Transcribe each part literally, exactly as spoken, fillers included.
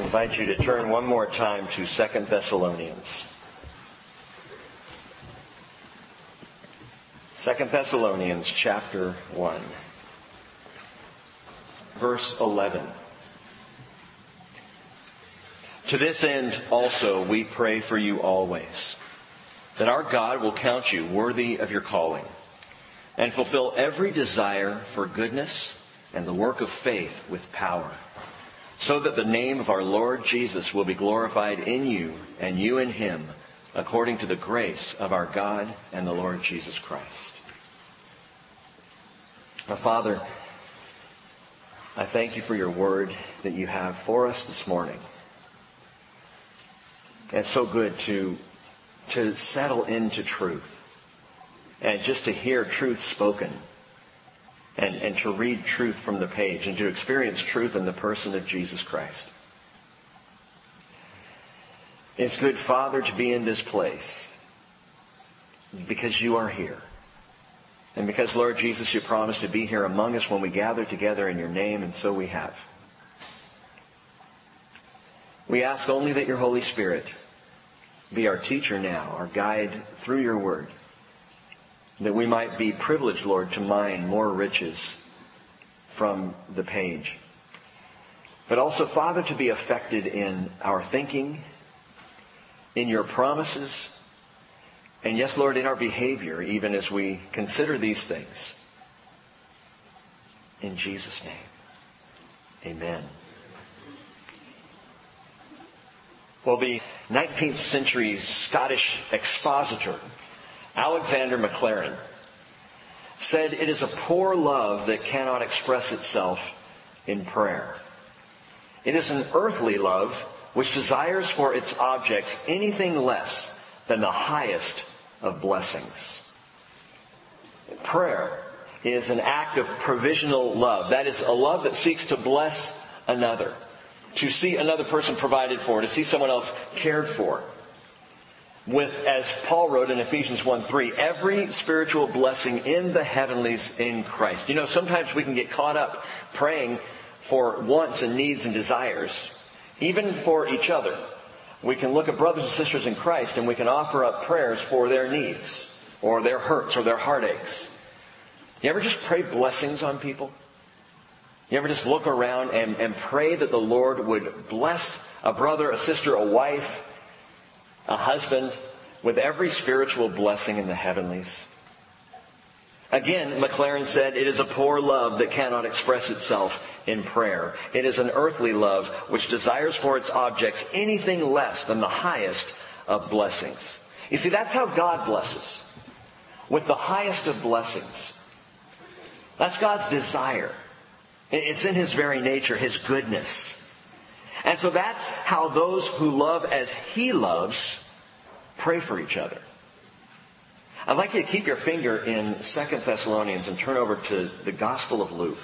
invite you to turn one more time to Second Thessalonians. Second Thessalonians chapter one, verse eleven. To this end also we pray for you always, that our God will count you worthy of your calling, and fulfill every desire for goodness and the work of faith with power, so that the name of our Lord Jesus will be glorified in you and you in Him, according to the grace of our God and the Lord Jesus Christ. Our Father, I thank you for your word that you have for us this morning. And it's so good to, to settle into truth and just to hear truth spoken. And, and to read truth from the page and to experience truth in the person of Jesus Christ. It's good, Father, to be in this place because you are here. And because, Lord Jesus, you promised to be here among us when we gather together in your name, and so we have. We ask only that your Holy Spirit be our teacher now, our guide through your word, that we might be privileged, Lord, to mine more riches from the page. But also, Father, to be affected in our thinking, in your promises, and yes, Lord, in our behavior, even as we consider these things. In Jesus' name, amen. Well, the nineteenth century Scottish expositor, Alexander Maclaren, said, "It is a poor love that cannot express itself in prayer. It is an earthly love which desires for its objects anything less than the highest of blessings." Prayer is an act of provisional love. That is a love that seeks to bless another, to see another person provided for, to see someone else cared for. With, as Paul wrote in Ephesians one three, every spiritual blessing in the heavenlies in Christ. You know, sometimes we can get caught up praying for wants and needs and desires, even for each other. We can look at brothers and sisters in Christ and we can offer up prayers for their needs or their hurts or their heartaches. You ever just pray blessings on people? You ever just look around and, and pray that the Lord would bless a brother, a sister, a wife, a husband, with every spiritual blessing in the heavenlies? Again, Maclaren said, "It is a poor love that cannot express itself in prayer. It is an earthly love which desires for its objects anything less than the highest of blessings." You see, that's how God blesses, with the highest of blessings. That's God's desire. It's in His very nature, His goodness. And so that's how those who love as He loves pray for each other. I'd like you to keep your finger in Second Thessalonians and turn over to the Gospel of Luke.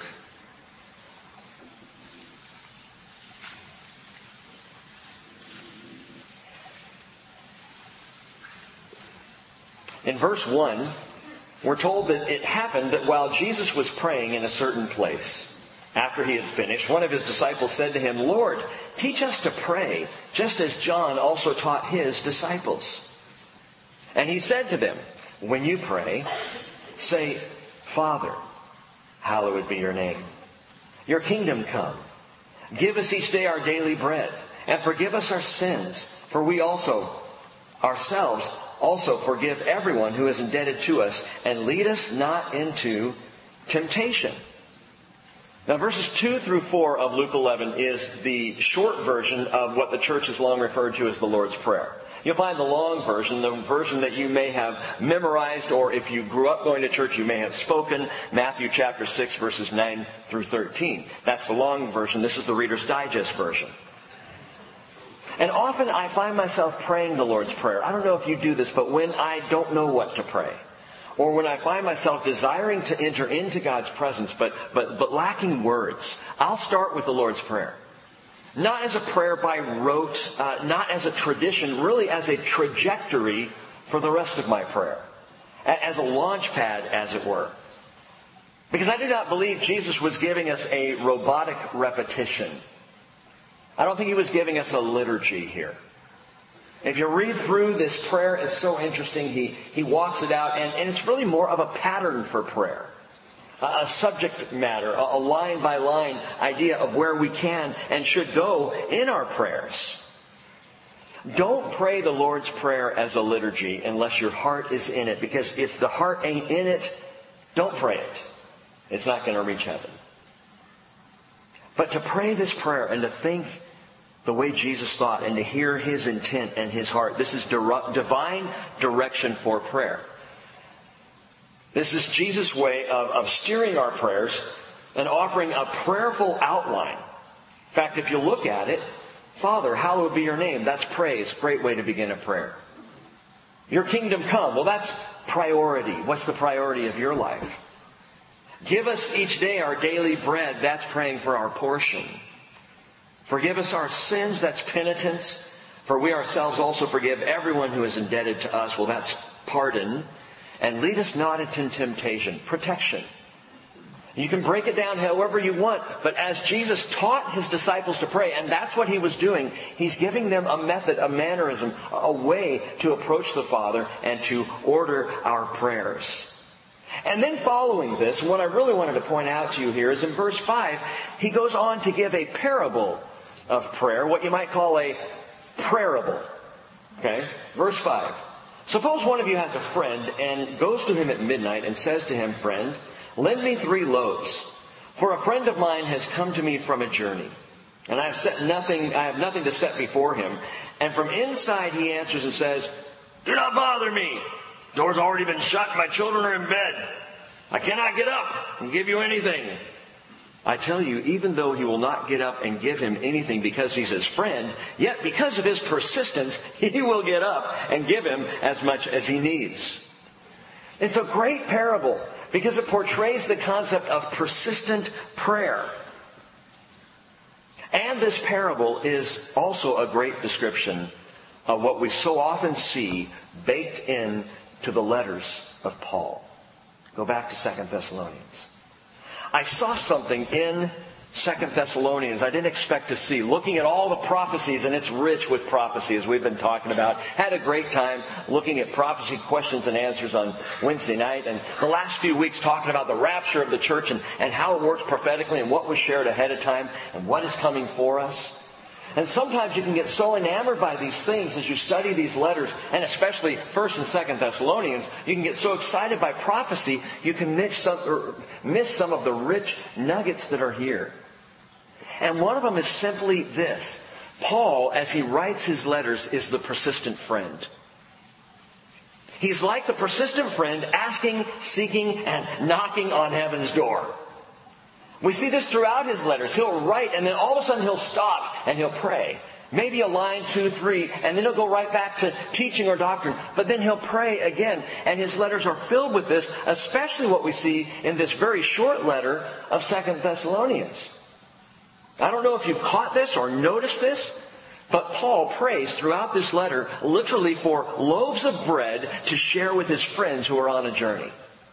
In verse one, we're told that it happened that while Jesus was praying in a certain place, after he had finished, one of his disciples said to him, "Lord, teach us to pray, just as John also taught his disciples." And he said to them, "When you pray, say, 'Father, hallowed be your name. Your kingdom come. Give us each day our daily bread, and forgive us our sins, for we also ourselves also forgive everyone who is indebted to us, and lead us not into temptation.'" Now, verses two through four of Luke eleven is the short version of what the church has long referred to as the Lord's Prayer. You'll find the long version, the version that you may have memorized, or if you grew up going to church, you may have spoken, Matthew chapter six, verses nine through thirteen. That's the long version. This is the Reader's Digest version. And often I find myself praying the Lord's Prayer. I don't know if you do this, but when I don't know what to pray, or when I find myself desiring to enter into God's presence, but, but, but lacking words, I'll start with the Lord's Prayer. Not as a prayer by rote, uh, not as a tradition, really as a trajectory for the rest of my prayer. As a launch pad, as it were. Because I do not believe Jesus was giving us a robotic repetition. I don't think he was giving us a liturgy here. If you read through this prayer, it's so interesting. He, he walks it out, and, and it's really more of a pattern for prayer. A, a subject matter, a, a line-by-line idea of where we can and should go in our prayers. Don't pray the Lord's Prayer as a liturgy unless your heart is in it. Because if the heart ain't in it, don't pray it. It's not going to reach heaven. But to pray this prayer and to think the way Jesus thought and to hear His intent and His heart, this is divine direction for prayer. This is Jesus' way of, of steering our prayers and offering a prayerful outline. In fact, if you look at it, Father, hallowed be your name. That's praise. Great way to begin a prayer. Your kingdom come. Well, that's priority. What's the priority of your life? Give us each day our daily bread. That's praying for our portion. Forgive us our sins. That's penitence. For we ourselves also forgive everyone who is indebted to us. Well, that's pardon. And lead us not into temptation. Protection. You can break it down however you want, but as Jesus taught His disciples to pray, and that's what He was doing, He's giving them a method, a mannerism, a way to approach the Father and to order our prayers. And then following this, what I really wanted to point out to you here is in verse five, He goes on to give a parable of prayer, what you might call a prayerable. Okay? Verse five. Suppose one of you has a friend and goes to him at midnight and says to him, Friend, lend me three loaves, for a friend of mine has come to me from a journey, and I have set nothing, I have nothing to set before him. And from inside he answers and says, Do not bother me. The door's already been shut, my children are in bed. I cannot get up and give you anything. I tell you, even though he will not get up and give him anything because he's his friend, yet because of his persistence, he will get up and give him as much as he needs. It's a great parable because it portrays the concept of persistent prayer. And this parable is also a great description of what we so often see baked in to the letters of Paul. Go back to Second Thessalonians. I saw something in Second Thessalonians I didn't expect to see. Looking at all the prophecies, and it's rich with prophecy as we've been talking about. Had a great time looking at prophecy questions and answers on Wednesday night. And the last few weeks talking about the rapture of the church and, and how it works prophetically and what was shared ahead of time and what is coming for us. And sometimes you can get so enamored by these things as you study these letters, and especially First and Second Thessalonians, you can get so excited by prophecy you can miss some, or miss some of the rich nuggets that are here. And one of them is simply this. Paul, as he writes his letters, is the persistent friend. He's like the persistent friend asking, seeking, and knocking on heaven's door. We see this throughout his letters. He'll write, and then all of a sudden he'll stop and he'll pray. Maybe a line, two, three, and then he'll go right back to teaching or doctrine. But then he'll pray again. And his letters are filled with this, especially what we see in this very short letter of Second Thessalonians. I don't know if you've caught this or noticed this, but Paul prays throughout this letter literally for loaves of bread to share with his friends who are on a journey.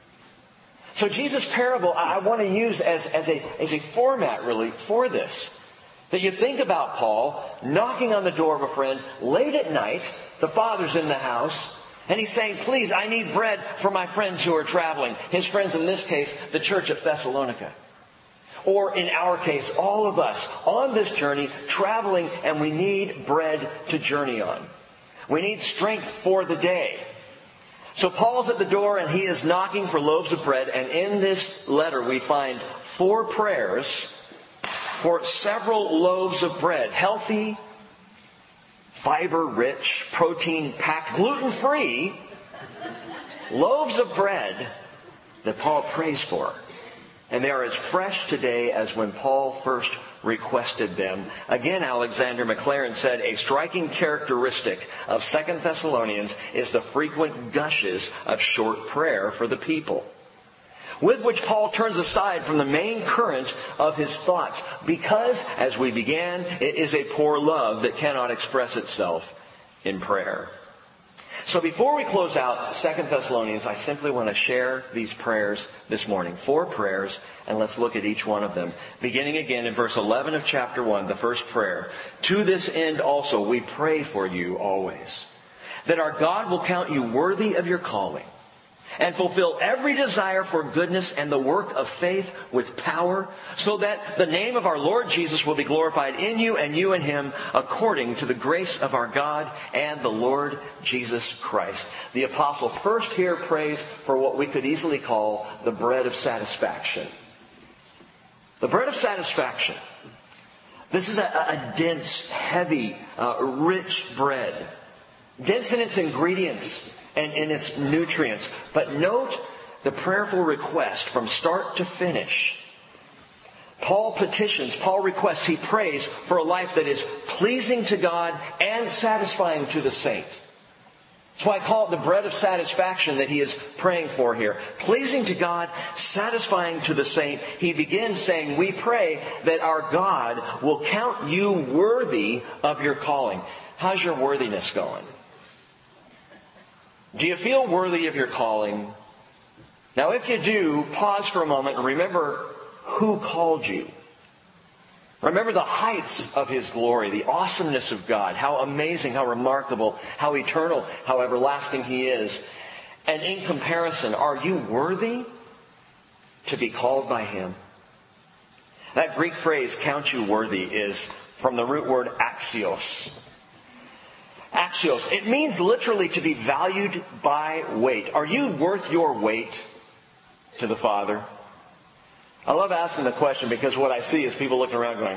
So Jesus' parable I want to use as, as, a, as a format really for this. That you think about Paul knocking on the door of a friend late at night. The father's in the house. And he's saying, please, I need bread for my friends who are traveling. His friends, in this case, the church at Thessalonica. Or in our case, all of us on this journey traveling, and we need bread to journey on. We need strength for the day. So Paul's at the door and he is knocking for loaves of bread. And in this letter we find four prayers for several loaves of bread. Healthy, fiber-rich, protein-packed, gluten-free loaves of bread that Paul prays for. And they are as fresh today as when Paul first requested them. Again, Alexander Maclaren said, a striking characteristic of Second Thessalonians is the frequent gushes of short prayer for the people, with which Paul turns aside from the main current of his thoughts, because, as we began, it is a poor love that cannot express itself in prayer. So before we close out Second Thessalonians, I simply want to share these prayers this morning. Four prayers, and let's look at each one of them. Beginning again in verse eleven of chapter one, the first prayer. To this end also we pray for you always, that our God will count you worthy of your calling, and fulfill every desire for goodness and the work of faith with power, so that the name of our Lord Jesus will be glorified in you and you in Him, according to the grace of our God and the Lord Jesus Christ. The apostle first here prays for what we could easily call the bread of satisfaction. The bread of satisfaction. This is a, a dense, heavy, uh, rich bread. Dense in its ingredients and in its nutrients. But note the prayerful request from start to finish. Paul petitions, Paul requests, he prays for a life that is pleasing to God and satisfying to the saint. That's why I call it the bread of satisfaction that he is praying for here. Pleasing to God, satisfying to the saint. He begins saying, we pray that our God will count you worthy of your calling. How's your worthiness going? Do you feel worthy of your calling? Now, if you do, pause for a moment and remember who called you. Remember the heights of His glory, the awesomeness of God, how amazing, how remarkable, how eternal, how everlasting He is. And in comparison, are you worthy to be called by Him? That Greek phrase, count you worthy, is from the root word axios. Axios. It means literally to be valued by weight. Are you worth your weight to the Father? I love asking the question because what I see is people looking around going,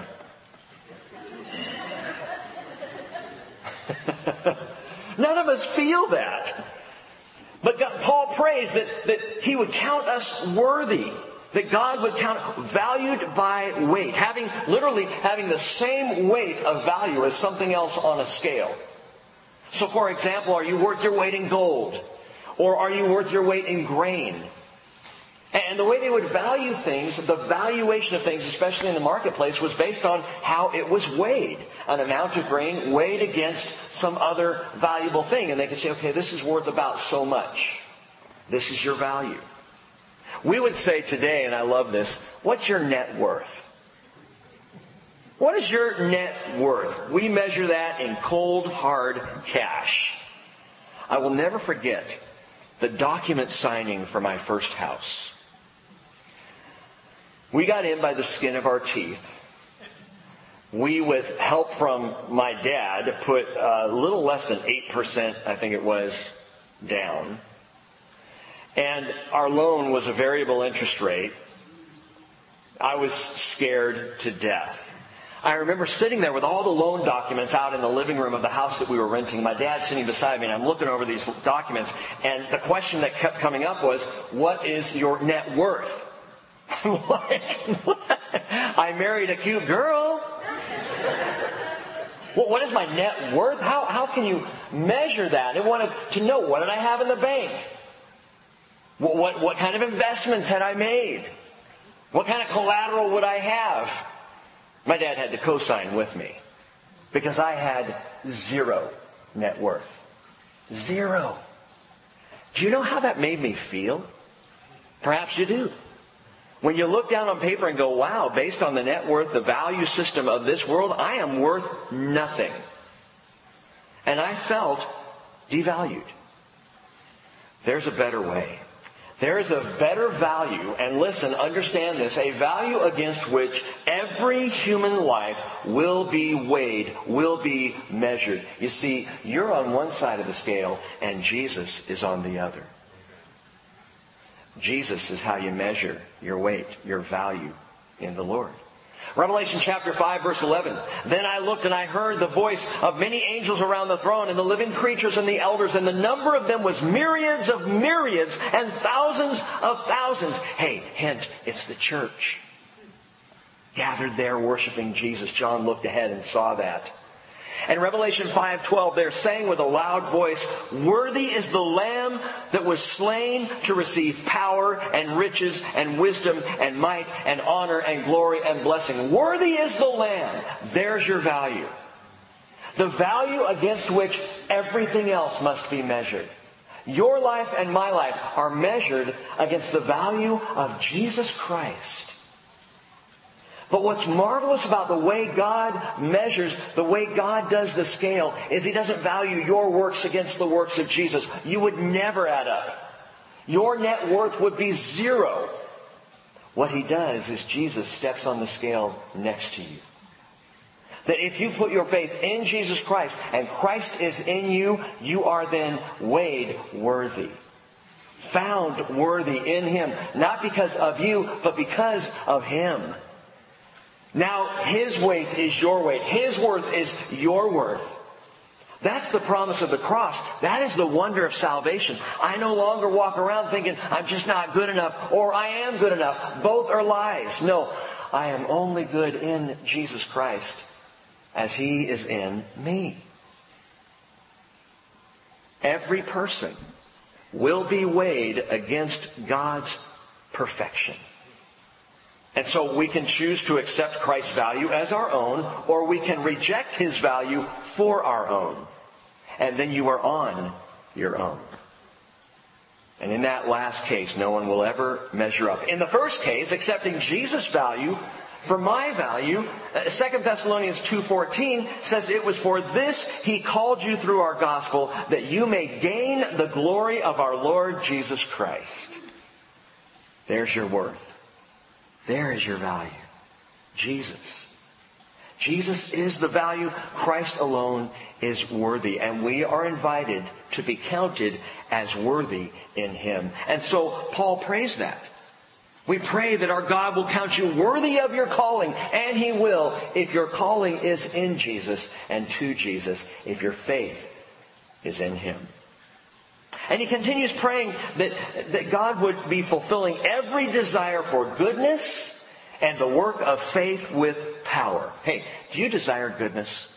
none of us feel that. But God, Paul prays that, that He would count us worthy. That God would count valued by weight. Having, literally having the same weight of value as something else on a scale. So for example, are you worth your weight in gold? Or are you worth your weight in grain? And the way they would value things, the valuation of things, especially in the marketplace, was based on how it was weighed. An amount of grain weighed against some other valuable thing. And they could say, okay, this is worth about so much. This is your value. We would say today, and I love this, what's your net worth? What is your net worth? We measure that in cold, hard cash. I will never forget the document signing for my first house. We got in by the skin of our teeth. We, with help from my dad, put a little less than eight percent, I think it was, down. And our loan was a variable interest rate. I was scared to death. I remember sitting there with all the loan documents out in the living room of the house that we were renting. My dad sitting beside me, and I'm looking over these documents. And the question that kept coming up was, what is your net worth? Like, what? I married a cute girl. Well, what is my net worth? How, how can you measure that? I wanted to know, what did I have in the bank? What, what, what kind of investments had I made? What kind of collateral would I have? My dad had to co-sign with me because I had zero net worth. Zero. Do you know how that made me feel? Perhaps you do. When you look down on paper and go, wow, based on the net worth, the value system of this world, I am worth nothing. And I felt devalued. There's a better way. There is a better value, and listen, understand this, a value against which every human life will be weighed, will be measured. You see, you're on one side of the scale, and Jesus is on the other. Jesus is how you measure your weight, your value in the Lord. Revelation chapter five, verse eleven. Then I looked and I heard the voice of many angels around the throne and the living creatures and the elders, and the number of them was myriads of myriads and thousands of thousands. Hey, hint, it's the church. Gathered there worshiping Jesus. John looked ahead and saw that. And Revelation five twelve, they're saying with a loud voice, worthy is the Lamb that was slain to receive power and riches and wisdom and might and honor and glory and blessing. Worthy is the Lamb. There's your value. The value against which everything else must be measured. Your life and my life are measured against the value of Jesus Christ. But what's marvelous about the way God measures, the way God does the scale, is He doesn't value your works against the works of Jesus. You would never add up. Your net worth would be zero. What He does is Jesus steps on the scale next to you. That if you put your faith in Jesus Christ and Christ is in you, you are then weighed worthy. Found worthy in Him. Not because of you, but because of Him. Now, His weight is your weight. His worth is your worth. That's the promise of the cross. That is the wonder of salvation. I no longer walk around thinking, I'm just not good enough, or I am good enough. Both are lies. No, I am only good in Jesus Christ as He is in me. Every person will be weighed against God's perfection. And so we can choose to accept Christ's value as our own, or we can reject His value for our own. And then you are on your own. And in that last case, no one will ever measure up. In the first case, accepting Jesus' value for my value, Second Thessalonians two fourteen says, it was for this He called you through our gospel, that you may gain the glory of our Lord Jesus Christ. There's your worth. There is your value. Jesus. Jesus is the value. Christ alone is worthy. And we are invited to be counted as worthy in Him. And so Paul prays that. We pray that our God will count you worthy of your calling. And He will if your calling is in Jesus and to Jesus. If your faith is in Him. And he continues praying that, that God would be fulfilling every desire for goodness and the work of faith with power. Hey, do you desire goodness?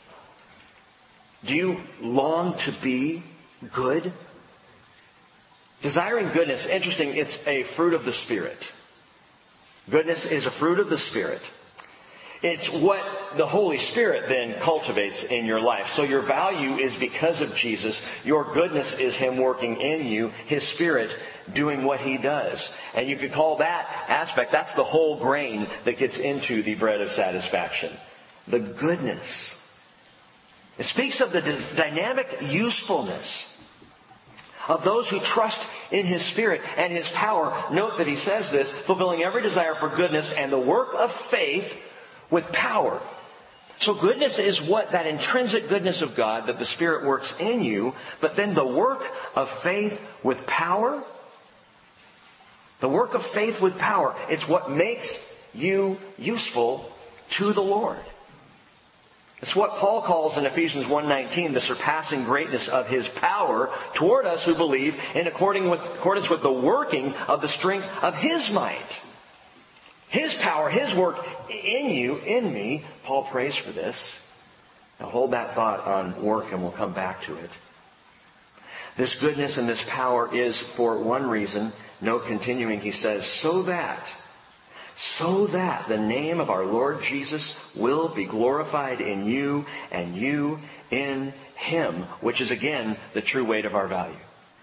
Do you long to be good? Desiring goodness, interesting, it's a fruit of the Spirit. Goodness is a fruit of the Spirit. It's what the Holy Spirit then cultivates in your life. So your value is because of Jesus. Your goodness is Him working in you, His Spirit doing what He does. And you could call that aspect, that's the whole grain that gets into the bread of satisfaction. The goodness. It speaks of the dynamic usefulness of those who trust in His Spirit and His power. Note that he says this, fulfilling every desire for goodness and the work of faith with power. So goodness is what? That intrinsic goodness of God that the Spirit works in you. But then the work of faith with power. The work of faith with power. It's what makes you useful to the Lord. It's what Paul calls in Ephesians one nineteen the surpassing greatness of His power toward us who believe in according with, accordance with the working of the strength of His might. His power, His work in you, in me. Paul prays for this. Now hold that thought on work and we'll come back to it. This goodness and this power is for one reason. Note continuing, he says, so that, so that the name of our Lord Jesus will be glorified in you and you in Him, which is again the true weight of our value.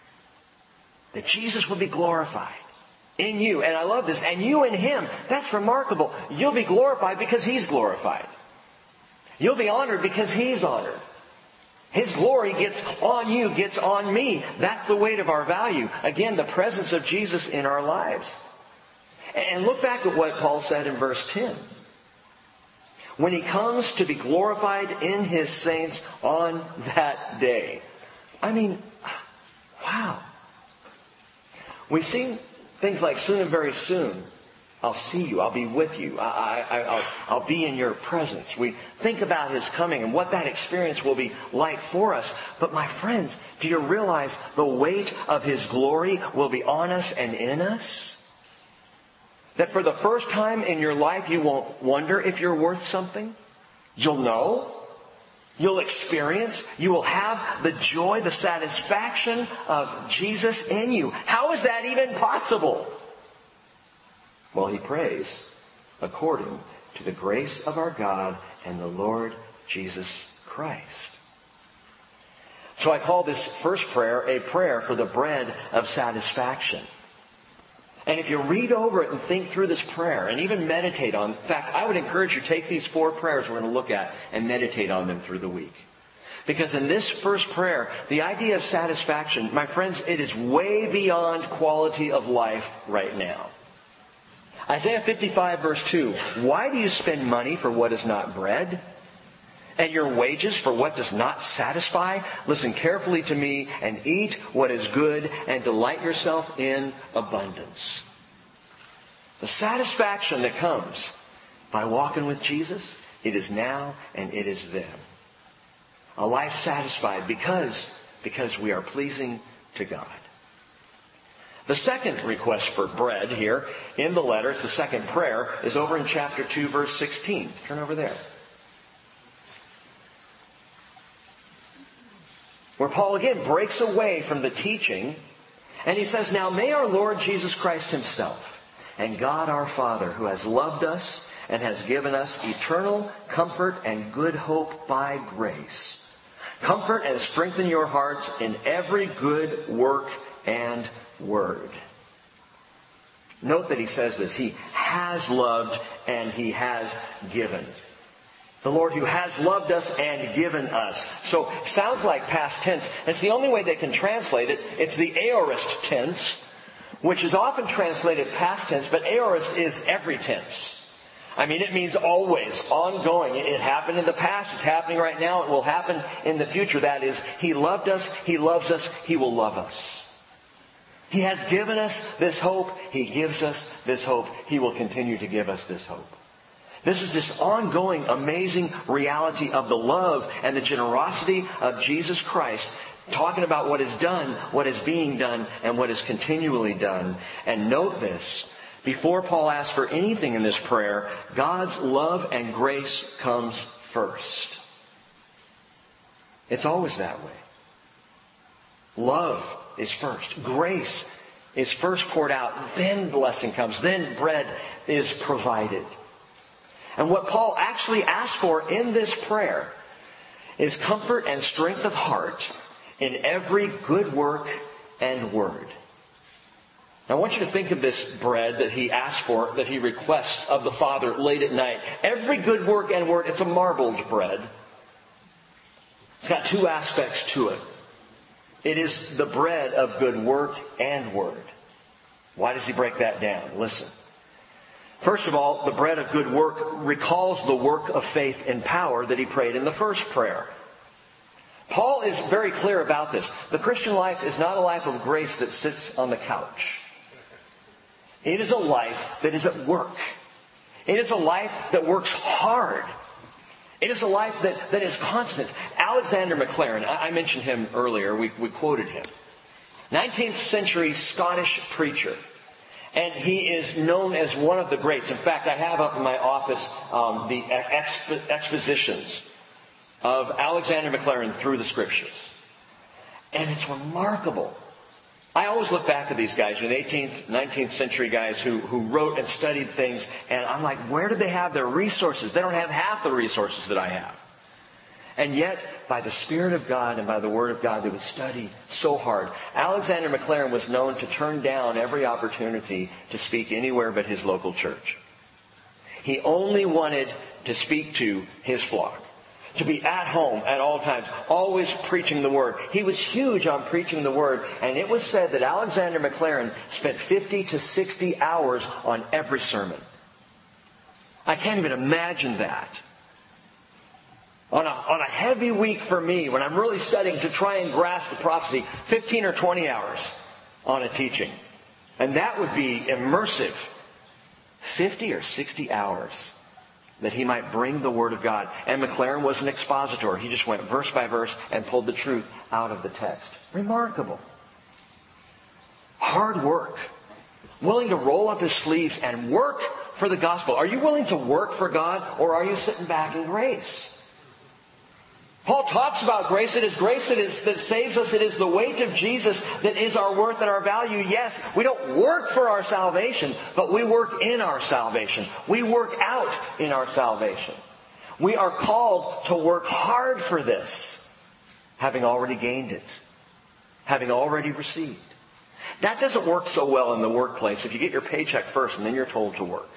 That Jesus will be glorified in you. And I love this. And you in Him. That's remarkable. You'll be glorified because He's glorified. You'll be honored because He's honored. His glory gets on you, gets on me. That's the weight of our value. Again, the presence of Jesus in our lives. And look back at what Paul said in verse ten. When He comes to be glorified in His saints on that day. I mean, wow. We sing things like soon and very soon, I'll see you, I'll be with you, I, I, I'll, I'll be in your presence. We think about His coming and what that experience will be like for us. But my friends, do you realize the weight of His glory will be on us and in us? That for the first time in your life you won't wonder if you're worth something. You'll know. You'll experience, you will have the joy, the satisfaction of Jesus in you. How is that even possible? Well, he prays according to the grace of our God and the Lord Jesus Christ. Christ. So I call this first prayer a prayer for the bread of satisfaction. And if you read over it and think through this prayer and even meditate on, in fact, I would encourage you to take these four prayers we're going to look at and meditate on them through the week. Because in this first prayer, the idea of satisfaction, my friends, it is way beyond quality of life right now. Isaiah fifty-five verse two, why do you spend money for what is not bread? And your wages for what does not satisfy? Listen carefully to me and eat what is good and delight yourself in abundance. The satisfaction that comes by walking with Jesus, it is now and it is then. A life satisfied because, because we are pleasing to God. The second request for bread here in the letter, it's the second prayer, is over in chapter two verse sixteen. Turn over there. Where Paul again breaks away from the teaching and he says, now may our Lord Jesus Christ himself and God our Father, who has loved us and has given us eternal comfort and good hope by grace, comfort and strengthen your hearts in every good work and word. Note that he says this, he has loved and he has given. The Lord who has loved us and given us. So, sounds like past tense. It's the only way they can translate it. It's the aorist tense, which is often translated past tense, but aorist is every tense. I mean, it means always, ongoing. It happened in the past, it's happening right now, it will happen in the future. That is, He loved us, He loves us, He will love us. He has given us this hope, He gives us this hope, He will continue to give us this hope. This is this ongoing, amazing reality of the love and the generosity of Jesus Christ, talking about what is done, what is being done, and what is continually done. And note this, before Paul asks for anything in this prayer, God's love and grace comes first. It's always that way. Love is first. Grace is first poured out. Then blessing comes. Then bread is provided. And what Paul actually asks for in this prayer is comfort and strength of heart in every good work and word. Now, I want you to think of this bread that he asks for, that he requests of the Father late at night. Every good work and word, it's a marbled bread. It's got two aspects to it. It is the bread of good work and word. Why does he break that down? Listen. First of all, the bread of good work recalls the work of faith and power that he prayed in the first prayer. Paul is very clear about this. The Christian life is not a life of grace that sits on the couch. It is a life that is at work. It is a life that works hard. It is a life that, that is constant. Alexander Maclaren, I, I mentioned him earlier, we, we quoted him. nineteenth century Scottish preacher. And he is known as one of the greats. In fact, I have up in my office um, the exp- expositions of Alexander Maclaren through the Scriptures. And it's remarkable. I always look back at these guys, you know, the eighteenth, nineteenth century guys who, who wrote and studied things. And I'm like, where do they have their resources? They don't have half the resources that I have. And yet, by the Spirit of God and by the Word of God, they would study so hard. Alexander Maclaren was known to turn down every opportunity to speak anywhere but his local church. He only wanted to speak to his flock, to be at home at all times, always preaching the Word. He was huge on preaching the Word, and it was said that Alexander Maclaren spent fifty to sixty hours on every sermon. I can't even imagine that. On a, on a heavy week for me, when I'm really studying to try and grasp the prophecy, fifteen or twenty hours on a teaching. And that would be immersive. fifty or sixty hours that he might bring the Word of God. And Maclaren was an expositor. He just went verse by verse and pulled the truth out of the text. Remarkable. Hard work. Willing to roll up his sleeves and work for the gospel. Are you willing to work for God, or are you sitting back in grace? Paul talks about grace. It is grace that, is, that saves us. It is the weight of Jesus that is our worth and our value. Yes, we don't work for our salvation, but we work in our salvation. We work out in our salvation. We are called to work hard for this, having already gained it, having already received. That doesn't work so well in the workplace if you get your paycheck first and then you're told to work.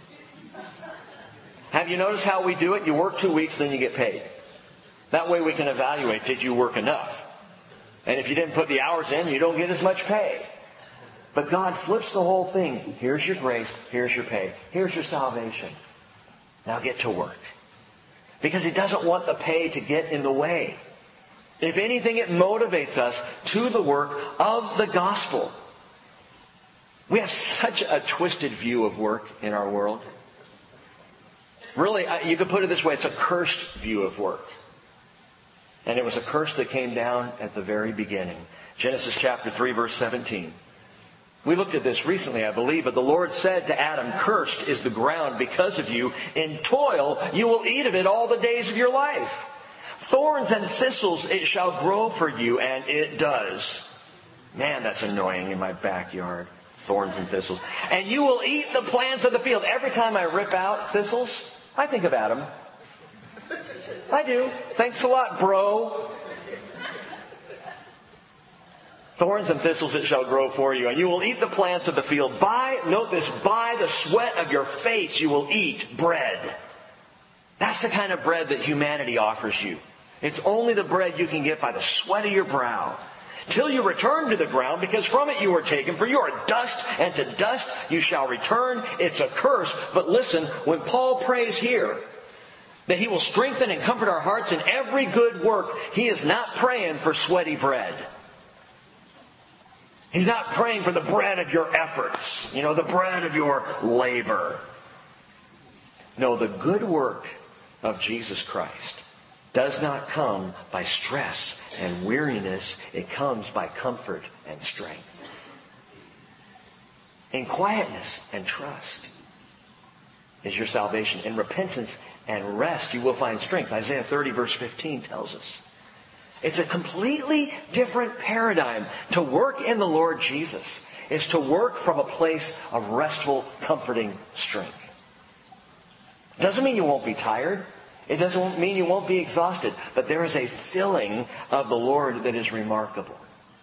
Have you noticed how we do it? You work two weeks, then you get paid. That way we can evaluate, did you work enough? And if you didn't put the hours in, you don't get as much pay. But God flips the whole thing. Here's your grace, here's your pay, here's your salvation. Now get to work. Because He doesn't want the pay to get in the way. If anything, it motivates us to the work of the gospel. We have such a twisted view of work in our world. Really, you could put it this way, it's a cursed view of work. And it was a curse that came down at the very beginning. Genesis chapter three, verse seventeen. We looked at this recently, I believe, but the Lord said to Adam, "Cursed is the ground because of you. In toil you will eat of it all the days of your life. Thorns and thistles it shall grow for you," and it does. Man, that's annoying in my backyard. Thorns and thistles. "And you will eat the plants of the field." Every time I rip out thistles, I think of Adam. I do. Thanks a lot, bro. "Thorns and thistles it shall grow for you, and you will eat the plants of the field. By," note this, "by the sweat of your face you will eat bread." That's the kind of bread that humanity offers you. It's only the bread you can get by the sweat of your brow. "Till you return to the ground, because from it you were taken, for you are dust, and to dust you shall return." It's a curse, but listen, when Paul prays here that He will strengthen and comfort our hearts in every good work, he is not praying for sweaty bread. He's not praying for the bread of your efforts, you know, the bread of your labor. No, the good work of Jesus Christ does not come by stress and weariness. It comes by comfort and strength. In quietness and trust is your salvation. In repentance and rest you will find strength. Isaiah thirty verse fifteen tells us. It's a completely different paradigm. To work in the Lord Jesus is to work from a place of restful, comforting strength. It doesn't mean you won't be tired. It doesn't mean you won't be exhausted. But there is a filling of the Lord that is remarkable.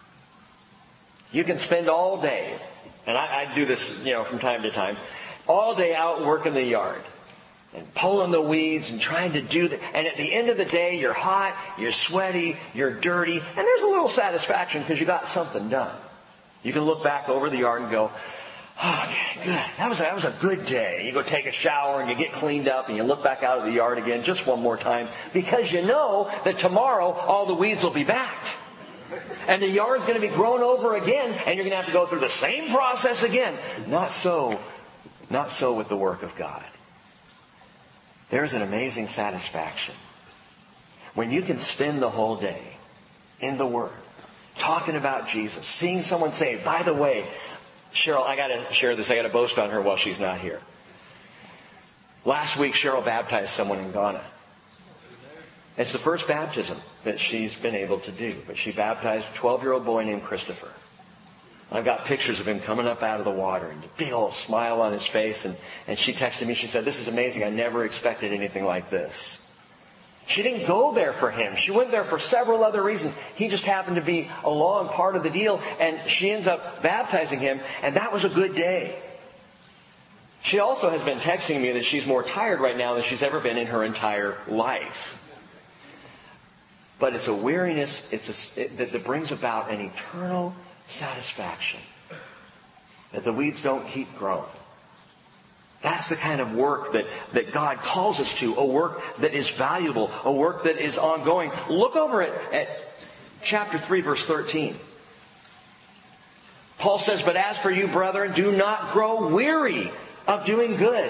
You can spend all day, and I, I do this, you know, from time to time, all day out working the yard and pulling the weeds and trying to do that. And at the end of the day, you're hot, you're sweaty, you're dirty, and there's a little satisfaction because you got something done. You can look back over the yard and go, "Oh, okay, good. That was, a, that was a good day." You go take a shower and you get cleaned up and you look back out of the yard again just one more time because you know that tomorrow all the weeds will be back. And the yard's going to be grown over again and you're going to have to go through the same process again. Not so, not so with the work of God. There's an amazing satisfaction when you can spend the whole day in the Word, talking about Jesus, seeing someone say, "By the way, Cheryl, I got to share this. I got to boast on her while she's not here. Last week, Cheryl baptized someone in Ghana. It's the first baptism that she's been able to do. But she baptized a twelve-year-old boy named Christopher. I've got pictures of him coming up out of the water and a big old smile on his face. And, and she texted me. She said, "This is amazing. I never expected anything like this." She didn't go there for him. She went there for several other reasons. He just happened to be along part of the deal, and she ends up baptizing him, and that was a good day. She also has been texting me that she's more tired right now than she's ever been in her entire life. But it's a weariness it's a, it, that, that brings about an eternal satisfaction. That the weeds don't keep growing. That's the kind of work that, that God calls us to. A work that is valuable. A work that is ongoing. Look over at, at chapter three, verse thirteen. Paul says, "But as for you, brethren, do not grow weary of doing good."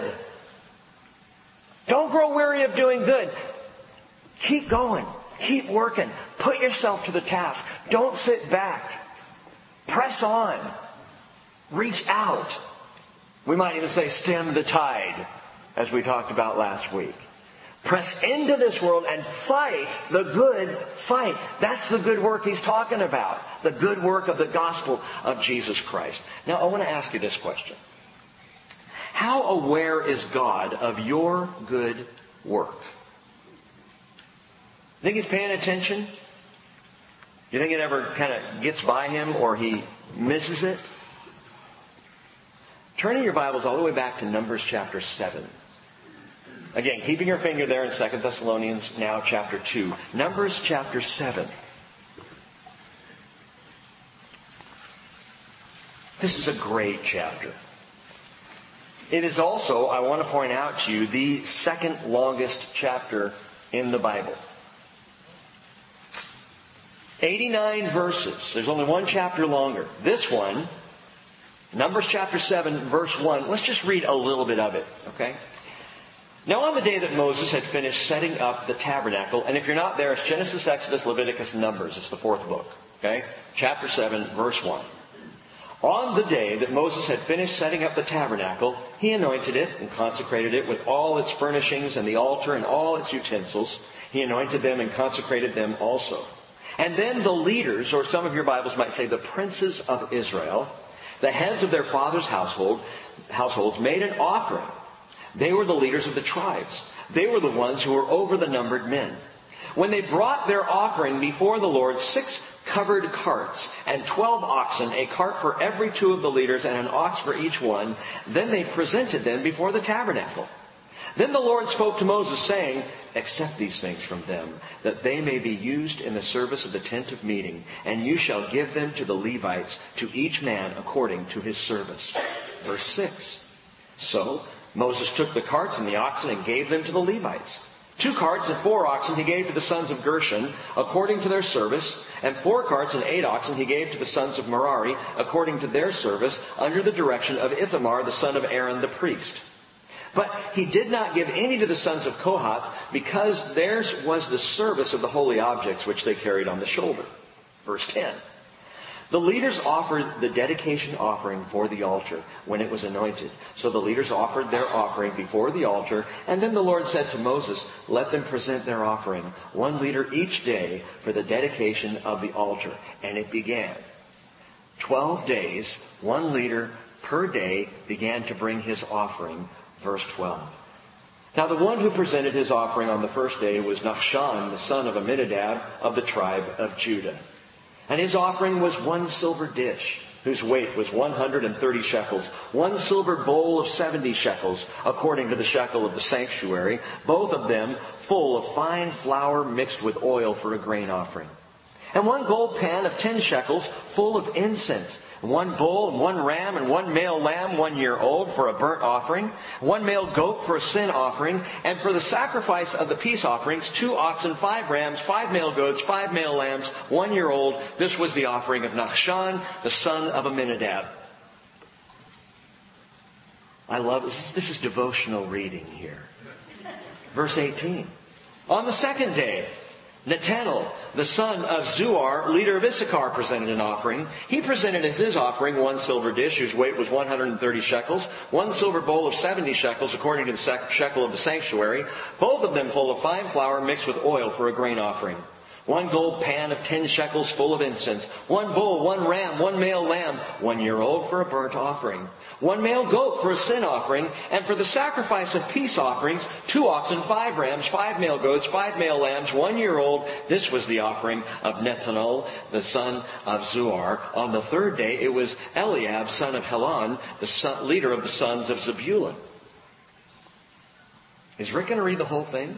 Don't grow weary of doing good. Keep going. Keep working. Put yourself to the task. Don't sit back. Press on. Reach out. We might even say stem the tide, as we talked about last week. Press into this world and fight the good fight. That's the good work he's talking about. The good work of the gospel of Jesus Christ. Now, I want to ask you this question. How aware is God of your good work? Think he's paying attention? You think it ever kind of gets by him or he misses it? Turning your Bibles all the way back to Numbers chapter seven. Again, keeping your finger there in Second Thessalonians, now chapter two. Numbers chapter seven. This is a great chapter. It is also, I want to point out to you, the second longest chapter in the Bible. eighty-nine verses. There's only one chapter longer. This one, Numbers chapter seven, verse one. Let's just read a little bit of it, okay? Now on the day that Moses had finished setting up the tabernacle, and if you're not there, it's Genesis, Exodus, Leviticus, and Numbers. It's the fourth book, okay? Chapter seven, verse one. On the day that Moses had finished setting up the tabernacle, he anointed it and consecrated it with all its furnishings and the altar and all its utensils. He anointed them and consecrated them also. And then the leaders, or some of your Bibles might say the princes of Israel, the heads of their father's household, households, made an offering. They were the leaders of the tribes. They were the ones who were over the numbered men. When they brought their offering before the Lord, six covered carts and twelve oxen, a cart for every two of the leaders and an ox for each one, then they presented them before the tabernacle. Then the Lord spoke to Moses, saying, accept these things from them, that they may be used in the service of the tent of meeting, and you shall give them to the Levites, to each man according to his service. Verse six. So Moses took the carts and the oxen and gave them to the Levites. Two carts and four oxen he gave to the sons of Gershon, according to their service, and four carts and eight oxen he gave to the sons of Merari, according to their service, under the direction of Ithamar, the son of Aaron the priest. But he did not give any to the sons of Kohath, because theirs was the service of the holy objects which they carried on the shoulder. Verse ten. The leaders offered the dedication offering for the altar when it was anointed. So the leaders offered their offering before the altar, and then the Lord said to Moses, let them present their offering, one leader each day, for the dedication of the altar. And it began. Twelve days, one leader per day began to bring his offering. Verse twelve. Now the one who presented his offering on the first day was Nachshon, the son of Amminadab, of the tribe of Judah. And his offering was one silver dish, whose weight was one hundred thirty shekels, one silver bowl of seventy shekels, according to the shekel of the sanctuary, both of them full of fine flour mixed with oil for a grain offering. And one gold pan of ten shekels, full of incense, one bull and one ram and one male lamb one year old for a burnt offering, one male goat for a sin offering, and for the sacrifice of the peace offerings, two oxen, five rams, five male goats, five male lambs, one year old. This was the offering of Nachshon, the son of Amminadab. I love this. This is devotional reading here. Verse eighteen. On the second day, Netanel, the son of Zuar, leader of Issachar, presented an offering. He presented as his offering one silver dish whose weight was one hundred thirty shekels, one silver bowl of seventy shekels according to the shekel of the sanctuary, both of them full of fine flour mixed with oil for a grain offering. One gold pan of ten shekels full of incense, one bull, one ram, one male lamb, one year old for a burnt offering, one male goat for a sin offering, and for the sacrifice of peace offerings, two oxen, five rams, five male goats, five male lambs, one year old. This was the offering of Nethanel, the son of Zuar. On the third day, it was Eliab, son of Helon, the son, leader of the sons of Zebulun. Is Rick going to read the whole thing?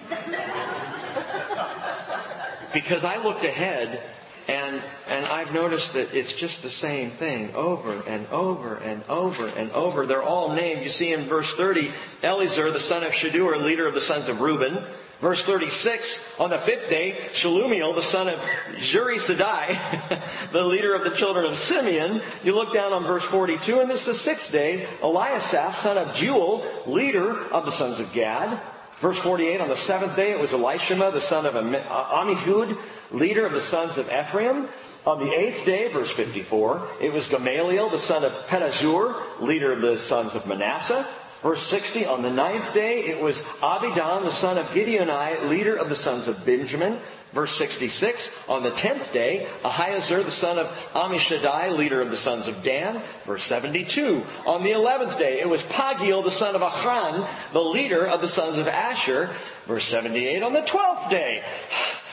Because I looked ahead, and and I've noticed that it's just the same thing over and over and over and over. They're all named. You see in verse thirty, Eliezer, the son of Shadur, leader of the sons of Reuben. Verse thirty-six, on the fifth day, Shalumiel, the son of Jerisadai, the leader of the children of Simeon. You look down on verse forty-two, and this is the sixth day, Eliasaph, son of Jewel, leader of the sons of Gad. Verse forty-eight, on the seventh day, it was Elishama, the son of Ammihud, leader of the sons of Ephraim. On the eighth day, verse fifty-four, it was Gamaliel, the son of Pedahzur, leader of the sons of Manasseh. Verse sixty, on the ninth day, it was Abidan, the son of Gideoni, leader of the sons of Benjamin. Verse sixty-six, on the tenth day, Ahiezer, the son of Ammishaddai, leader of the sons of Dan. Verse seventy-two, on the eleventh day, it was Pagiel, the son of Achran, the leader of the sons of Asher. Verse seventy-eight, on the twelfth day,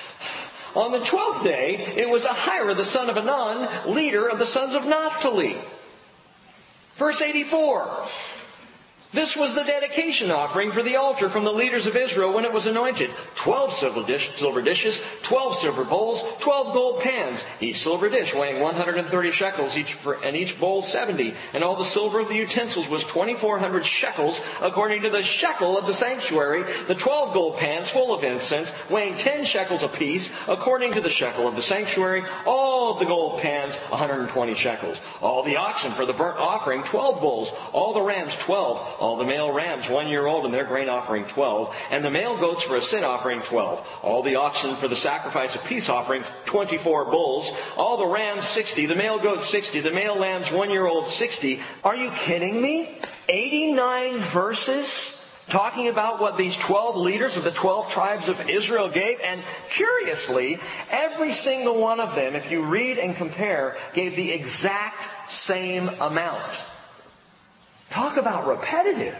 On the twelfth day, it was Ahira, the son of Anan, leader of the sons of Naphtali. Verse eighty-four. This was the dedication offering for the altar from the leaders of Israel when it was anointed. Twelve silver, dish, silver dishes, twelve silver bowls, twelve gold pans, each silver dish weighing one hundred thirty shekels, each for, and each bowl seventy. And all the silver of the utensils was twenty-four hundred shekels, according to the shekel of the sanctuary. The twelve gold pans full of incense, weighing ten shekels apiece, according to the shekel of the sanctuary. All of the gold pans, one hundred twenty shekels. All the oxen for the burnt offering, twelve bulls. All the rams, twelve. All the male rams, one year old, and their grain offering, twelve. And the male goats for a sin offering, twelve. All the oxen for the sacrifice of peace offerings, twenty-four bulls. All the rams, sixty. The male goats, sixty. The male lambs, one year old, sixty. Are you kidding me? eighty-nine verses talking about what these twelve leaders of the twelve tribes of Israel gave. And curiously, every single one of them, if you read and compare, gave the exact same amount. Talk about repetitive.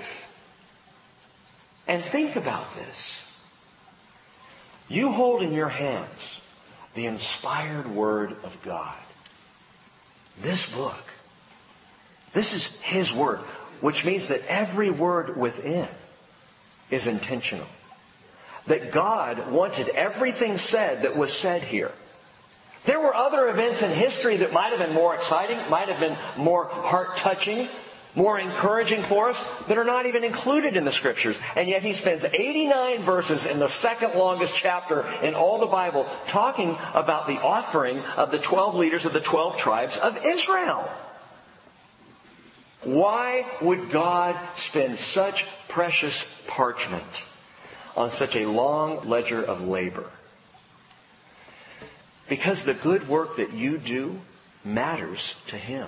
And think about this. You hold in your hands the inspired Word of God. This book. This is His Word, which means that every word within is intentional. That God wanted everything said that was said here. There were other events in history that might have been more exciting, might have been more heart-touching, more encouraging for us, that are not even included in the Scriptures. And yet He spends eighty-nine verses in the second longest chapter in all the Bible talking about the offering of the twelve leaders of the twelve tribes of Israel. Why would God spend such precious parchment on such a long ledger of labor? Because the good work that you do matters to Him.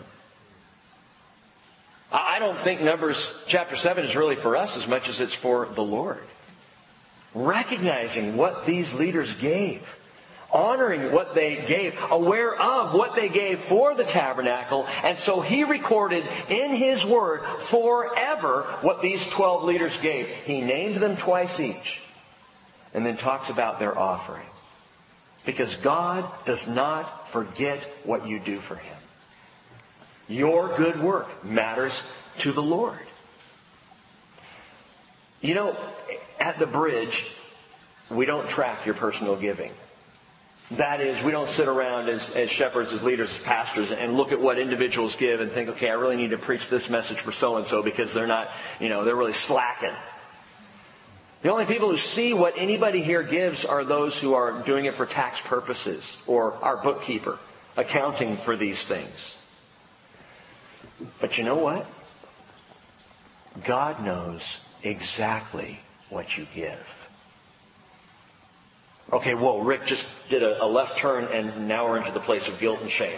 I don't think Numbers chapter seven is really for us as much as it's for the Lord. Recognizing what these leaders gave. Honoring what they gave. Aware of what they gave for the tabernacle. And so He recorded in His Word forever what these twelve leaders gave. He named them twice each. And then talks about their offering. Because God does not forget what you do for Him. Your good work matters to the Lord. You know, at the bridge, we don't track your personal giving. That is, we don't sit around as, as shepherds, as leaders, as pastors, and look at what individuals give and think, okay, I really need to preach this message for so-and-so because they're not, you know, they're really slacking. The only people who see what anybody here gives are those who are doing it for tax purposes, or our bookkeeper, accounting for these things. But you know what? God knows exactly what you give. Okay, whoa, Rick just did a, a left turn and now we're into the place of guilt and shame.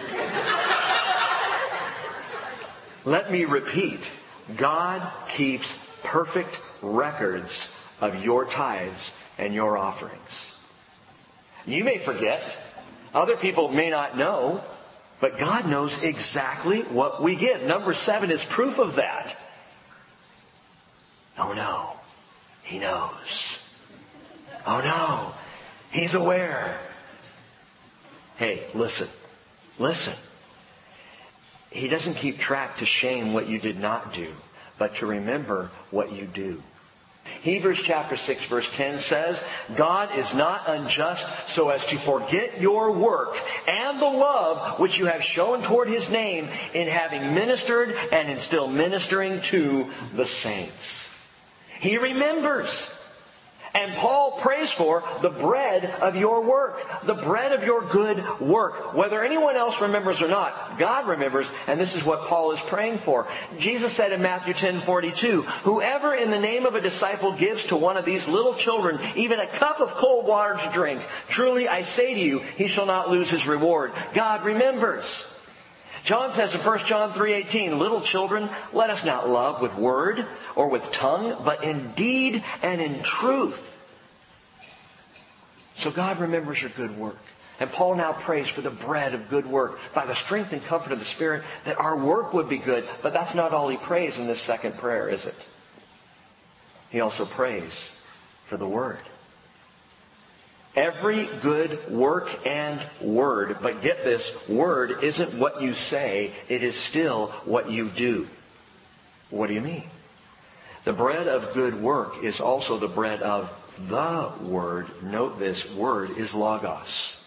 Let me repeat. God keeps perfect records of your tithes and your offerings. You may forget. Other people may not know. But God knows exactly what we give. Number seven is proof of that. Oh no, He knows. Oh no, He's aware. Hey, listen, listen. He doesn't keep track to shame what you did not do, but to remember what you do. Hebrews chapter six verse ten says, God is not unjust so as to forget your work and the love which you have shown toward His name in having ministered and in still ministering to the saints. He remembers. And Paul prays for the bread of your work, the bread of your good work. Whether anyone else remembers or not, God remembers, and this is what Paul is praying for. Jesus said in Matthew ten forty-two, whoever in the name of a disciple gives to one of these little children even a cup of cold water to drink, truly I say to you, he shall not lose his reward. God remembers. John says in First John three eighteen, little children, let us not love with word or with tongue, but in deed and in truth. So God remembers your good work. And Paul now prays for the bread of good work by the strength and comfort of the Spirit that our work would be good. But that's not all he prays in this second prayer, is it? He also prays for the Word. Every good work and word. But get this, word isn't what you say, it is still what you do. What do you mean? The bread of good work is also the bread of the Word. Note this, word is logos.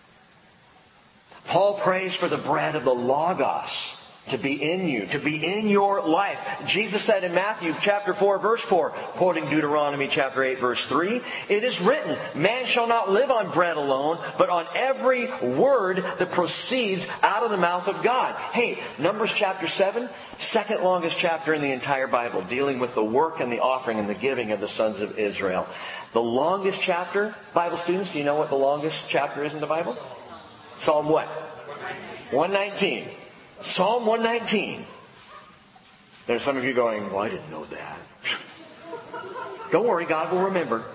Paul prays for the bread of the logos to be in you, to be in your life. Jesus said in Matthew chapter four, verse four, quoting Deuteronomy chapter eight, verse three, "It is written, man shall not live on bread alone, but on every word that proceeds out of the mouth of God." Hey, Numbers chapter seven, second longest chapter in the entire Bible, dealing with the work and the offering and the giving of the sons of Israel. The longest chapter, Bible students, do you know what the longest chapter is in the Bible? Psalm what? one nineteen. Psalm one nineteen. There's some of you going, well, I didn't know that. Don't worry, God will remember.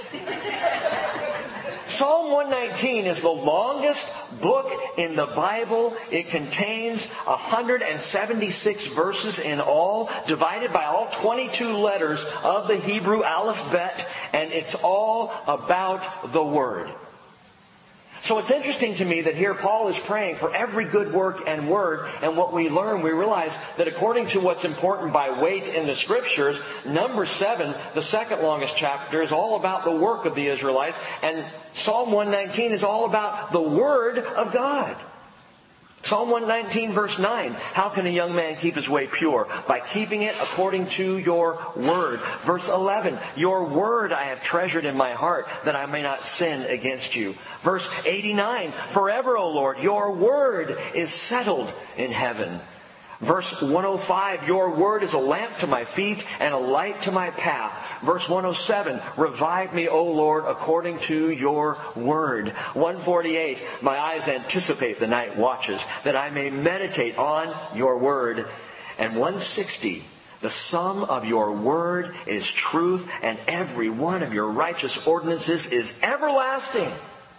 Psalm one nineteen is the longest book in the Bible. It contains one hundred seventy-six verses in all, divided by all twenty-two letters of the Hebrew alphabet, and it's all about the Word. So it's interesting to me that here Paul is praying for every good work and word, and what we learn, we realize that according to what's important by weight in the Scriptures, number seven, the second longest chapter, is all about the work of the Israelites, and Psalm one nineteen is all about the Word of God. Psalm one nineteen verse nine, "How can a young man keep his way pure? By keeping it according to your word." Verse eleven, "Your word I have treasured in my heart, that I may not sin against you." Verse eighty-nine, "Forever, O Lord, your word is settled in heaven." Verse one oh five, "Your word is a lamp to my feet and a light to my path." Verse one oh seven, "Revive me, O Lord, according to your word." one forty-eight, "My eyes anticipate the night watches, that I may meditate on your word." And one sixty, "The sum of your word is truth, and every one of your righteous ordinances is everlasting."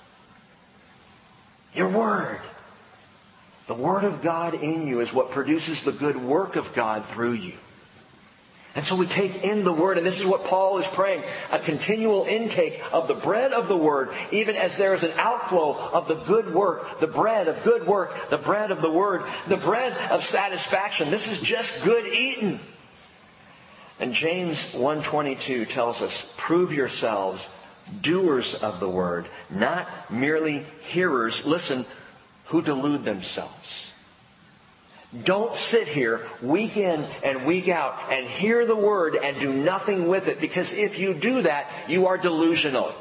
Your word. The Word of God in you is what produces the good work of God through you. And so we take in the Word, and this is what Paul is praying, a continual intake of the bread of the Word, even as there is an outflow of the good work, the bread of good work, the bread of the Word, the bread of satisfaction. This is just good eating. And James one twenty-two tells us, "Prove yourselves doers of the Word, not merely hearers," listen, "who delude themselves." Don't sit here week in and week out and hear the Word and do nothing with it, because if you do that, you are delusional.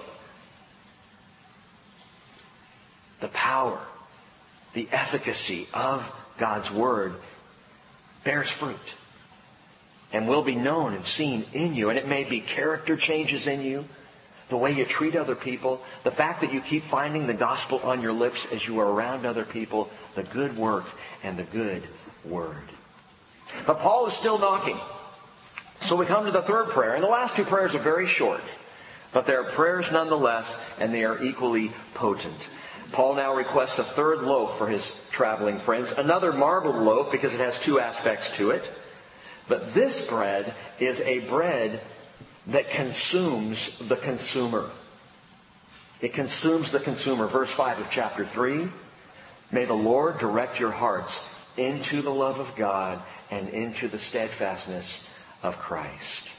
The power, the efficacy of God's Word bears fruit and will be known and seen in you. And it may be character changes in you, the way you treat other people, the fact that you keep finding the gospel on your lips as you are around other people, the good work and the good word. But Paul is still knocking. So we come to the third prayer, and the last two prayers are very short, but they're prayers nonetheless, and they are equally potent. Paul now requests a third loaf for his traveling friends, another marbled loaf because it has two aspects to it. But this bread is a bread that consumes the consumer. It consumes the consumer. Verse five of chapter three. "May the Lord direct your hearts into the love of God and into the steadfastness of Christ."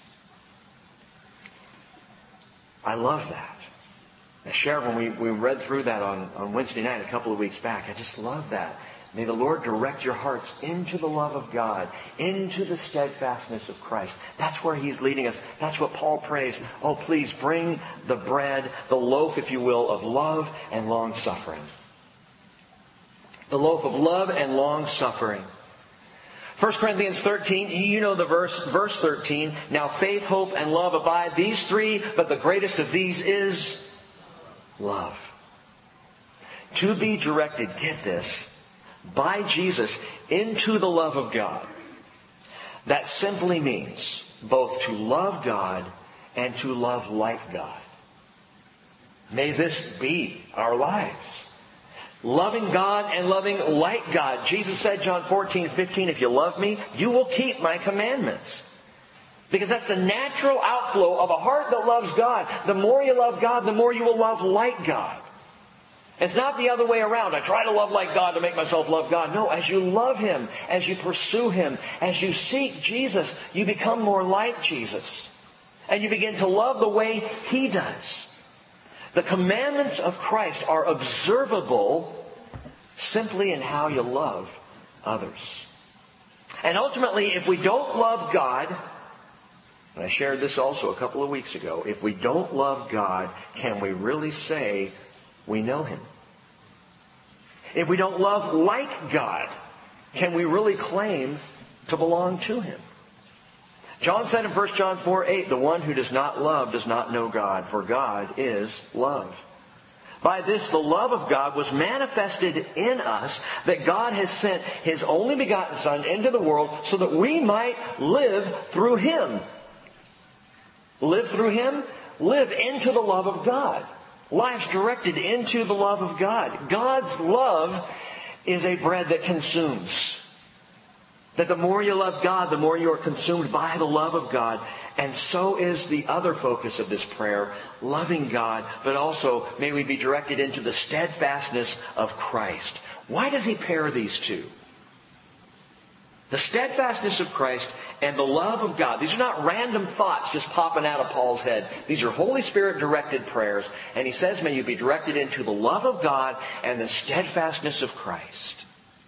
I love that. I shared when we, we read through that on, on Wednesday night a couple of weeks back. I just love that. May the Lord direct your hearts into the love of God, into the steadfastness of Christ. That's where He's leading us. That's what Paul prays. Oh, please bring the bread, the loaf, if you will, of love and long-suffering. The loaf of love and long-suffering. First Corinthians thirteen, you know the verse, verse thirteen. "Now faith, hope, and love abide, these three, but the greatest of these is love." To be directed, get this, by Jesus into the love of God. That simply means both to love God and to love like God. May this be our lives. Loving God and loving like God. Jesus said, John fourteen fifteen, "If you love me, you will keep my commandments." Because that's the natural outflow of a heart that loves God. The more you love God, the more you will love like God. It's not the other way around. I try to love like God to make myself love God. No, as you love Him, as you pursue Him, as you seek Jesus, you become more like Jesus. And you begin to love the way He does. The commandments of Christ are observable simply in how you love others. And ultimately, if we don't love God, and I shared this also a couple of weeks ago, if we don't love God, can we really say we know Him? If we don't love like God, can we really claim to belong to Him? John said in First John four eight, the one who does not love does not know God, for God is love. By this, the love of God was manifested in us, that God has sent His only begotten Son into the world so that we might live through Him. Live through Him? Live into the love of God. Lives directed into the love of God. God's love is a bread that consumes. That the more you love God, the more you are consumed by the love of God. And so is the other focus of this prayer, loving God, but also may we be directed into the steadfastness of Christ. Why does He pair these two? The steadfastness of Christ and the love of God. These are not random thoughts just popping out of Paul's head. These are Holy Spirit directed prayers. And he says, may you be directed into the love of God and the steadfastness of Christ.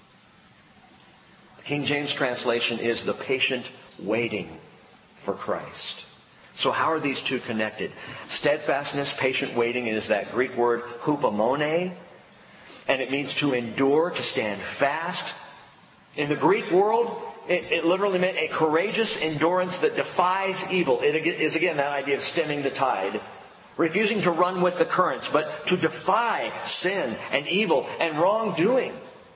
The King James translation is the patient waiting for Christ. So how are these two connected? Steadfastness, patient waiting, is that Greek word hupomone. And it means to endure, to stand fast. In the Greek world, it, it literally meant a courageous endurance that defies evil. It is again that idea of stemming the tide. Refusing to run with the currents, but to defy sin and evil and wrongdoing.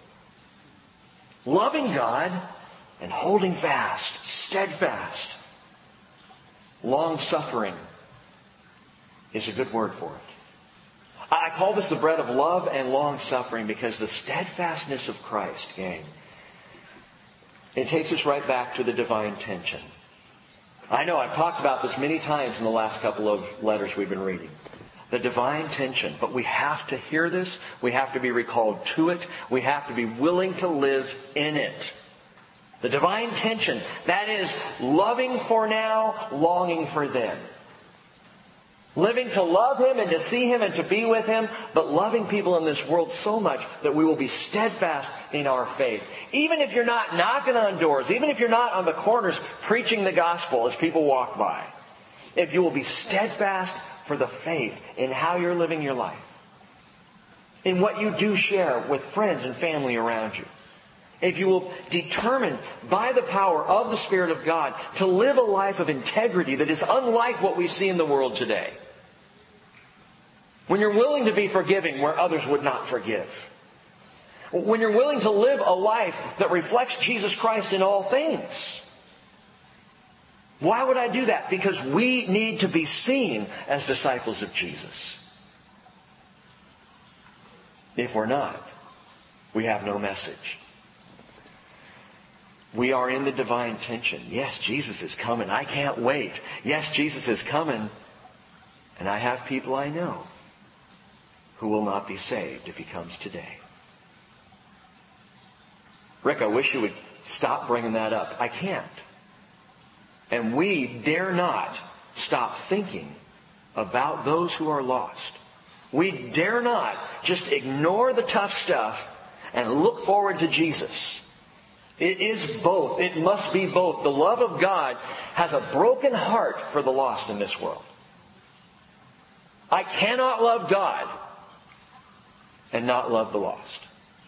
Loving God and holding fast, steadfast. Long-suffering is a good word for it. I call this the bread of love and long-suffering because the steadfastness of Christ, gang, it takes us right back to the divine tension. I know I've talked about this many times in the last couple of letters we've been reading. The divine tension. But we have to hear this. We have to be recalled to it. We have to be willing to live in it. The divine tension. That is loving for now, longing for then. Living to love Him and to see Him and to be with Him, but loving people in this world so much that we will be steadfast in our faith. Even if you're not knocking on doors, even if you're not on the corners preaching the gospel as people walk by, if you will be steadfast for the faith in how you're living your life, in what you do share with friends and family around you, if you will determine by the power of the Spirit of God to live a life of integrity that is unlike what we see in the world today. When you're willing to be forgiving where others would not forgive. When you're willing to live a life that reflects Jesus Christ in all things. Why would I do that? Because we need to be seen as disciples of Jesus. If we're not, we have no message. We are in the divine tension. Yes, Jesus is coming. I can't wait. Yes, Jesus is coming. And I have people I know who will not be saved if He comes today. Rick, I wish you would stop bringing that up. I can't. And we dare not stop thinking about those who are lost. We dare not just ignore the tough stuff and look forward to Jesus. It is both. It must be both. The love of God has a broken heart for the lost in this world. I cannot love God and not love the lost.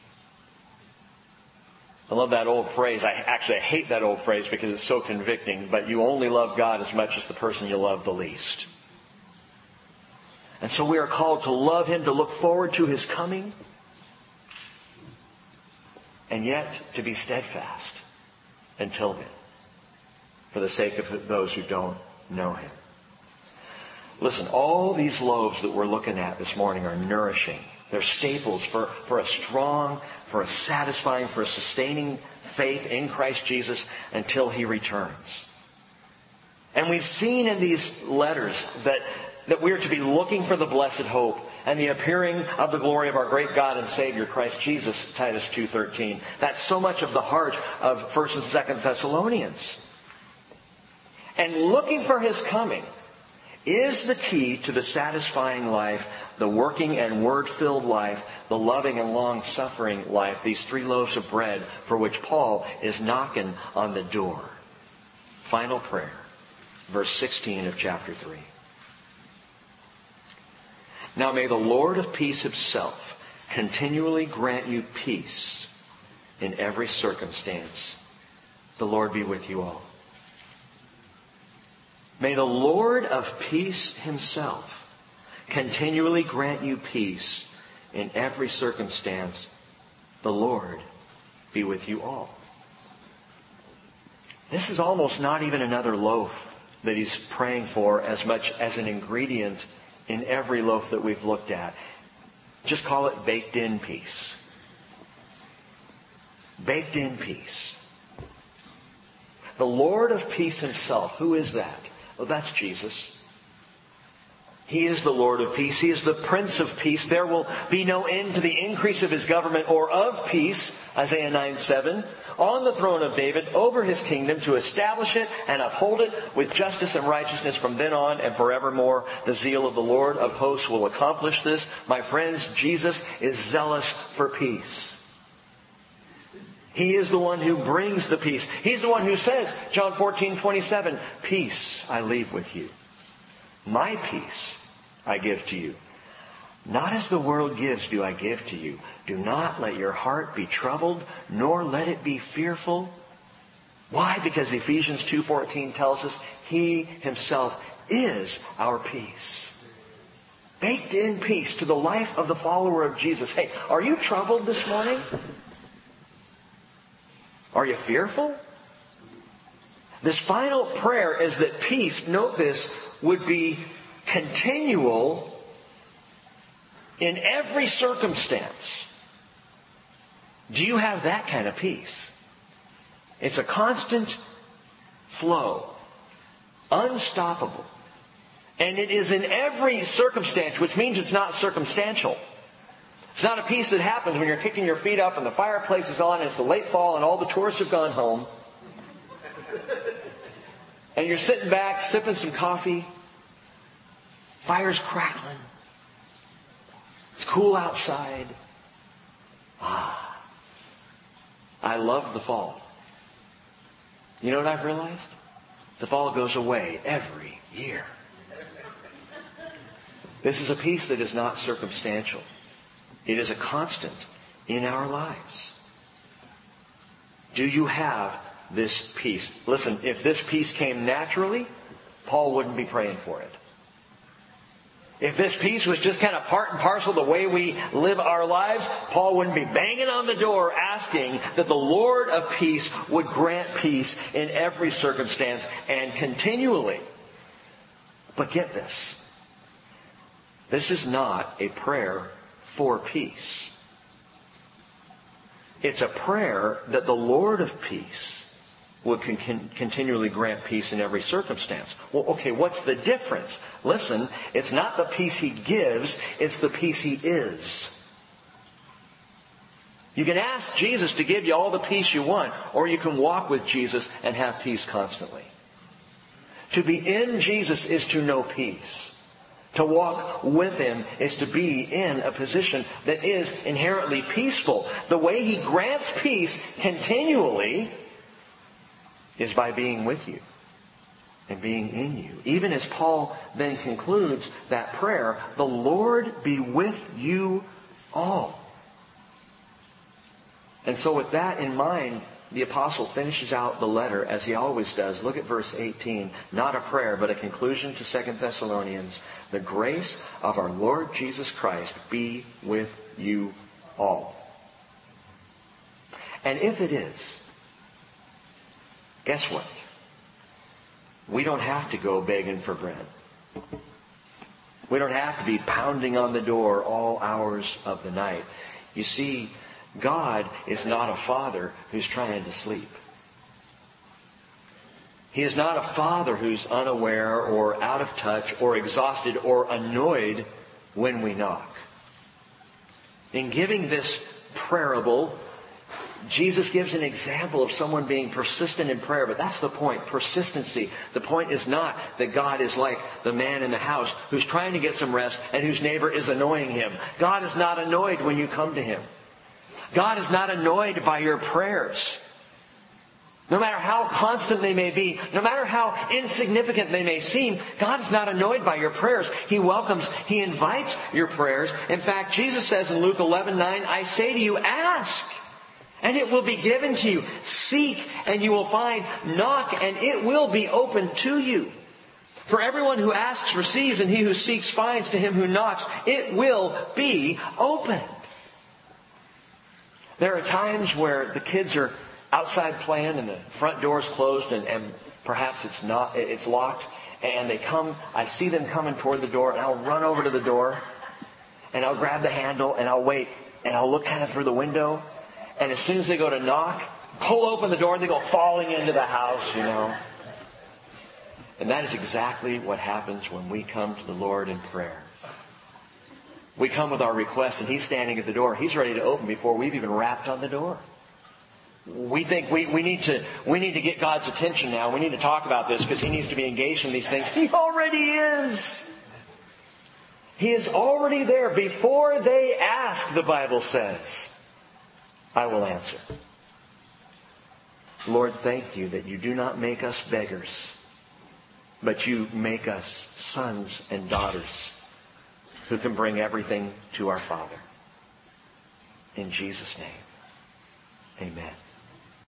I love that old phrase. I actually I hate that old phrase because it's so convicting. But you only love God as much as the person you love the least. And so we are called to love Him, to look forward to His coming. And yet to be steadfast until then. For the sake of those who don't know Him. Listen, all these loaves that we're looking at this morning are nourishing. They're staples for, for a strong, for a satisfying, for a sustaining faith in Christ Jesus until He returns. And we've seen in these letters that, that we are to be looking for the blessed hope and the appearing of the glory of our great God and Savior, Christ Jesus, Titus two thirteen. That's so much of the heart of First and Second Thessalonians. And looking for His coming is the key to the satisfying life, the working and word-filled life, the loving and long-suffering life, these three loaves of bread for which Paul is knocking on the door. Final prayer, verse sixteen of chapter three. Now may the Lord of peace Himself continually grant you peace in every circumstance. The Lord be with you all. May the Lord of peace Himself continually grant you peace in every circumstance. The Lord be with you all. This is almost not even another loaf that he's praying for as much as an ingredient in every loaf that we've looked at. Just call it baked in peace. Baked in peace. The Lord of peace Himself. Who is that? Well, that's Jesus. He is the Lord of peace. He is the Prince of peace. There will be no end to the increase of His government or of peace, Isaiah nine seven, on the throne of David, over His kingdom, to establish it and uphold it with justice and righteousness from then on and forevermore. The zeal of the Lord of hosts will accomplish this. My friends, Jesus is zealous for peace. He is the one who brings the peace. He's the one who says, John fourteen twenty-seven, peace I leave with you. My peace I give to you. Not as the world gives do I give to you. Do not let your heart be troubled, nor let it be fearful. Why? Because Ephesians two fourteen tells us He Himself is our peace. Baked in peace to the life of the follower of Jesus. Hey, are you troubled this morning? Are you fearful? This final prayer is that peace, note this, would be continual in every circumstance. Do you have that kind of peace? It's a constant flow, unstoppable. And it is in every circumstance, which means it's not circumstantial. It's not a peace that happens when you're kicking your feet up and the fireplace is on and it's the late fall and all the tourists have gone home. And you're sitting back, sipping some coffee. Fire's crackling. It's cool outside. Ah. I love the fall. You know what I've realized? The fall goes away every year. This is a peace that is not circumstantial. It is a constant in our lives. Do you have this peace? Listen, if this peace came naturally, Paul wouldn't be praying for it. If this peace was just kind of part and parcel the way we live our lives, Paul wouldn't be banging on the door asking that the Lord of peace would grant peace in every circumstance and continually. But get this. This is not a prayer for peace. It's a prayer that the Lord of peace would con- continually grant peace in every circumstance. Well, okay, what's the difference? Listen, it's not the peace He gives, it's the peace He is. You can ask Jesus to give you all the peace you want, or you can walk with Jesus and have peace constantly. To be in Jesus is to know peace. To walk with Him is to be in a position that is inherently peaceful. The way He grants peace continually is by being with you and being in you. Even as Paul then concludes that prayer, the Lord be with you all. And so with that in mind, the apostle finishes out the letter as he always does. Look at verse eighteen. Not a prayer, but a conclusion to Second Thessalonians. The grace of our Lord Jesus Christ be with you all. And if it is, guess what? We don't have to go begging for bread. We don't have to be pounding on the door all hours of the night. You see, God is not a father who's trying to sleep. He is not a father who's unaware or out of touch or exhausted or annoyed when we knock. In giving this parable, Jesus gives an example of someone being persistent in prayer, but that's the point, persistency. The point is not that God is like the man in the house who's trying to get some rest and whose neighbor is annoying him. God is not annoyed when you come to Him. God is not annoyed by your prayers. No matter how constant they may be, no matter how insignificant they may seem, God is not annoyed by your prayers. He welcomes, He invites your prayers. In fact, Jesus says in Luke eleven nine, I say to you, ask, and it will be given to you. Seek, and you will find. Knock, and it will be opened to you. For everyone who asks receives, and he who seeks finds. To him who knocks, it will be opened. There are times where the kids are outside playing and the front door is closed and, and perhaps it's not, it's locked, and they come, I see them coming toward the door, and I'll run over to the door and I'll grab the handle and I'll wait and I'll look kind of through the window, and as soon as they go to knock, pull open the door and they go falling into the house, you know. And that is exactly what happens when we come to the Lord in prayer. We come with our request and He's standing at the door. He's ready to open before we've even rapped on the door. We think we, we need to we need to get God's attention now. We need to talk about this because He needs to be engaged in these things. He already is. He is already there. Before they ask, the Bible says, I will answer. Lord, thank You that You do not make us beggars, but You make us sons and daughters who can bring everything to our Father. In Jesus' name, amen.